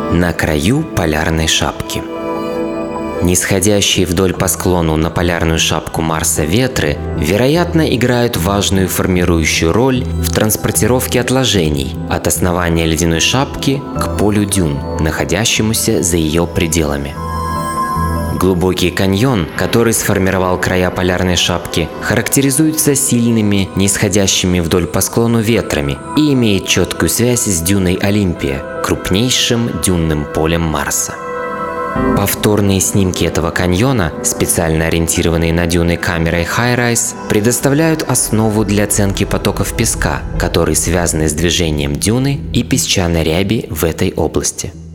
На краю полярной шапки. Нисходящие вдоль по склону на полярную шапку Марса ветры, вероятно, играют важную формирующую роль в транспортировке отложений от основания ледяной шапки к полю дюн, находящемуся за ее пределами. Глубокий каньон, который сформировал края полярной шапки, характеризуется сильными, нисходящими вдоль по склону ветрами и имеет четкую связь с дюной Олимпия, крупнейшим дюнным полем Марса. Повторные снимки этого каньона, специально ориентированные на дюны камерой HiRISE, предоставляют основу для оценки потоков песка, которые связаны с движением дюны и песчаной ряби в этой области.